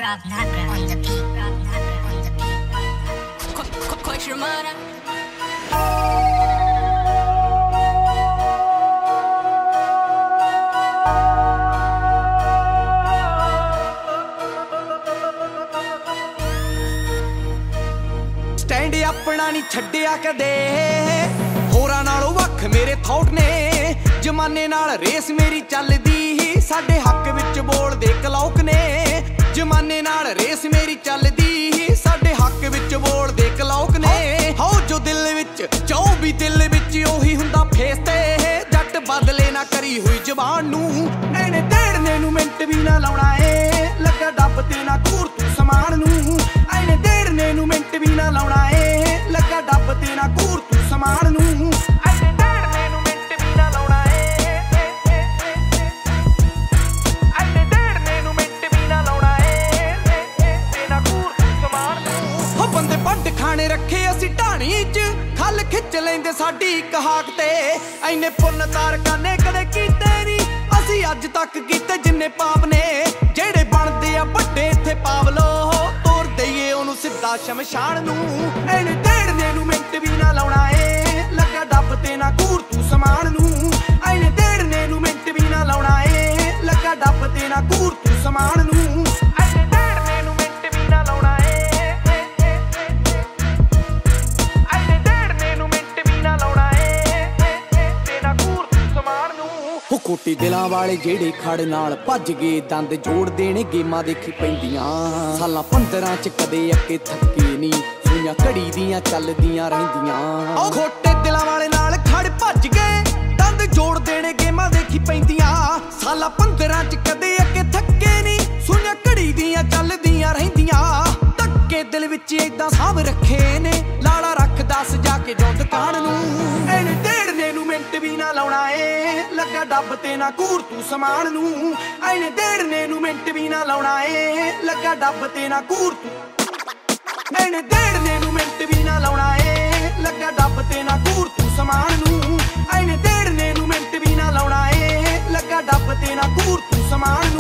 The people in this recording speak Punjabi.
Rob Natra on the beat. Coach Ramona. Stand ਆਪਣਾ ਨਹੀਂ ਛੱਡਿਆ ਕਦੇ, ਹੋਰਾਂ ਨਾਲੋਂ ਵੱਖ ਮੇਰੇ ਥੌਟ ਨੇ। ਜ਼ਮਾਨੇ ਨਾਲ ਰੇਸ ਮੇਰੀ ਚੱਲਦੀ, ਸਾਡੇ ਹੱਕ ਵਿੱਚ ਬੋਲਦੇ ਕਲੌਕ ਨੇ। ਜ਼ਮਾਨੇ ਨਾਲ ਰੇਸ ਮੇਰੀ ਚੱਲਦੀ, ਸਾਡੇ ਹੱਕ ਵਿੱਚ ਬੋਲਦੇ ਕਲੌਕ ਨੇ। ਹੋ ਜੋ ਦਿਲ ਵਿੱਚ ਜੋ ਵੀ ਦਿਲ ਵਿੱਚ ਉਹੀ ਹੁੰਦਾ ਫੇਸ ਤੇ। ਜੱਟ ਬਦਲੇ ਨਾ ਕਰੀ ਹੋਈ ਜ਼ਬਾਨ ਨੂੰ, ਐਨੇ ਦੇੜਨੇ ਨੂੰ ਮਿੰਟ ਵੀ ਨਾ ਲਾਉਣਾ ਏ। ਲੱਗਾ ਡੱਬ ਤੇ ਨਾ ਘੂਰ ਤੂੰ ਸਮਾਨ ਨੂੰ, ਐਨੇ ਦੇੜਨੇ ਨੂੰ ਮਿੰਟ ਵੀ ਨਾ ਲਾਉਣਾ ਏ। ਲੱਗਾ ਡੱਬ ਤੇ ਨਾ ਘੂਰ ਤੂੰ ਸਮਾਨ ਨੂੰ, ਐਨੇ ਦੇੜਨੇ ਨੂੰ ਮਿੰਟ ਵੀ ਨਾ ਲਾਉਣਾ ਏ। ਐਨੇ ਦੇੜਨੇ ਨੂੰ ਮਿੰਟ ਵੀ ਨਾ ਲਾਉਣਾ ਏ, ਤੇ ਨਾ ਘੂਰ ਤੂੰ ਸਮਾਨ ਨੂੰ। ਹੋ ਬੰਦੇ ਵੱਢ ਖਾਣੇ ਰੱਖੇ ਅਸੀਂ ਢਾਣੀ 'ਚ, ਖੱਲ ਖਿੱਚ ਲੈਂਦੇ ਸਾਡੀ ਇੱਕ ਹਾਕ ਤੇ। ਐਨੇ ਪੁੰਨ ਤਾਰਕਾਂ ਨੇ ਕਦੇ ਕੀਤੇ ਨੀ ਅਸੀਂ ਅੱਜ ਤੱਕ ਕੀਤੇ ਜਿੰਨੇ ਪਾਪ ਨੇ। ਜਿਹੜੇ ਬਣਦੇ ਆ ਵੱਡੇ ਇੱਥੇ ਪਾਵਲੋ, ਤੋਰ ਦਈਏ ਉਹਨੂੰ ਸਿੱਧਾ ਸ਼ਮਸ਼ਾਨ ਨੂੰ। ਐਨੇ ਦੇੜਨੇ ਨੂੰ ਮਿੰਟ ਵੀ ਨਾ ਲਾਉਣਾ ਏ। ਲੱਗਾ ਡੱਬ ਤੇ ਨਾ ਘੂਰ ਤੂੰ ਸਮਾਨ ਨੂੰ, ਐਨੇ ਦੇੜਨੇ ਨੂੰ ਮਿੰਟ ਵੀ ਨਾ ਲਾਉਣਾ ਏ। ਲੱਗਾ ਡੱਬ ਤੇ ਨਾ ਘੂਰ ਤੂੰ ਸਮਾਨ ਨੂੰ, ਐਨੇ ਦੇੜਨੇ ਨੂੰ ਮਿੰਟ ਵੀ ਨਾ ਲਾਉਣਾ ਏ। ਐਨੇ ਦੇੜਨੇ ਨੂੰ ਮਿੰਟ ਵੀ ਨਾ ਲਾਉਣਾ ਏ, ਤੇ ਨਾ ਘੂਰ ਤੂੰ ਸਮਾਨ ਨੂੰ। ਹੋ ਕੋਟੀ ਦਿਲਾਂ ਵਾਲੇ ਜਿਹੜੇ ਖੜ ਨਾਲ ਭੱਜ ਗਏ, ਦੰਦ ਜੋੜ ਦੇਣੇ ਗੇਮਾਂ ਦੇਖੀ ਪੈਂਦੀਆਂ। ਸਾਲਾਂ 15 ਚ ਕਦੇ ਅੱਕੇ ਥੱਕੇ ਨੀ, ਸੂਈਆਂ ਘੜੀ ਦੀਆਂ ਚੱਲਦੀਆਂ ਰਹਿੰਦੀਆਂ। ਉਹ ਖੋਟੇ ਦਿਲਾਂ ਵਾਲੇ ਨਾਲ ਖੜ ਭੱਜ ਗਏ, ਦੰਦ ਜੋੜ ਦੇਣੇ ਗੇਮਾਂ ਦੇਖੀ ਪੈਂਦੀਆਂ। ਸਾਲਾਂ 15 ਚ ਕਦੇ ਅੱਕੇ ਥੱਕੇ ਨੀ, ਸੂਈਆਂ ਘੜੀ ਦੀਆਂ ਚੱਲਦੀਆਂ ਰਹਿੰਦੀਆਂ। ਧੱਕੇ ਦਿਲ ਵਿੱਚ ਏਦਾਂ ਸਾਂਭ ਰੱਖੇ ਨੇ, ਲਾੜਾ ਰੱਖਦਾ ਸਜਾ ਕੇ ਜੋ ਦੁਕਾਨ ਨੂੰ। ਐਨੇ ਦੇੜਨੇ ਨੂੰ ਮਿੰਟ ਵੀ ਨਾ ਲਾਉਣਾ ਏ। ਲੱਗਾ ਡੱਬ ਤੇ ਨਾ ਘੂਰ ਤੂੰ ਸਮਾਨ ਨੂੰ, ਐਨੇ ਦੇੜਨੇ ਨੂੰ ਮਿੰਟ ਵੀ ਨਾ ਲਾਉਣਾ ਏ। ਲੱਗਾ ਡੱਬ ਤੇ ਨਾ ਘੂਰ ਤੂੰ, ਐਨੇ ਦੇੜਨੇ ਨੂੰ ਮਿੰਟ ਵੀ ਨਾ ਲਾਉਣਾ ਏ। ਲੱਗਾ ਡੱਬ ਤੇ ਨਾ ਘੂਰ ਤੂੰ ਸਮਾਨ ਨੂੰ, ਐਨੇ ਦੇੜਨੇ ਨੂੰ ਮਿੰਟ ਵੀ ਨਾ ਲਾਉਣਾ ਏ। ਲੱਗਾ ਡੱਬ ਤੇ ਨਾ ਘੂਰ ਤੂੰ ਸਮਾਨ ਨੂੰ।